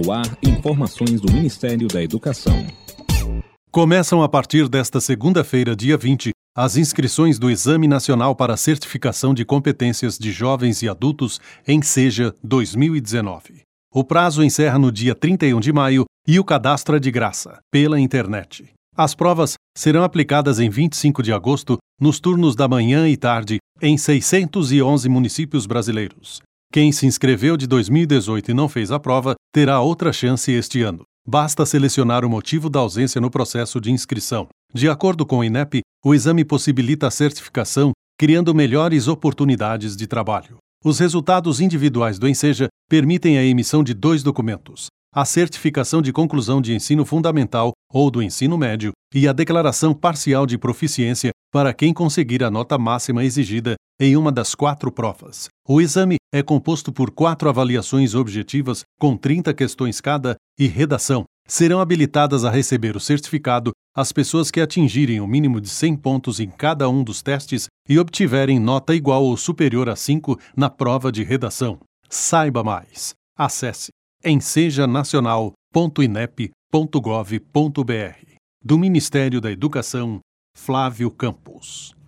No ar, informações do Ministério da Educação. Começam a partir desta segunda-feira, dia 20, as inscrições do Exame Nacional para Certificação de Competências de Jovens e Adultos ENSEJA 2019. O prazo encerra no dia 31 de maio e o cadastro é de graça, pela internet. As provas serão aplicadas em 25 de agosto, nos turnos da manhã e tarde, em 611 municípios brasileiros. Quem se inscreveu de 2018 e não fez a prova, terá outra chance este ano. Basta selecionar o motivo da ausência no processo de inscrição. De acordo com o INEP, o exame possibilita a certificação, criando melhores oportunidades de trabalho. Os resultados individuais do ENSEJA permitem a emissão de 2 documentos: a certificação de conclusão de ensino fundamental ou do ensino médio e a declaração parcial de proficiência para quem conseguir a nota máxima exigida em uma das 4 provas. O exame é composto por 4 avaliações objetivas com 30 questões cada e redação. Serão habilitadas a receber o certificado as pessoas que atingirem o mínimo de 100 pontos em cada um dos testes e obtiverem nota igual ou superior a 5 na prova de redação. Saiba mais. Acesse ensejanacional.inep.gov.br. Do Ministério da Educação, Flávio Campos.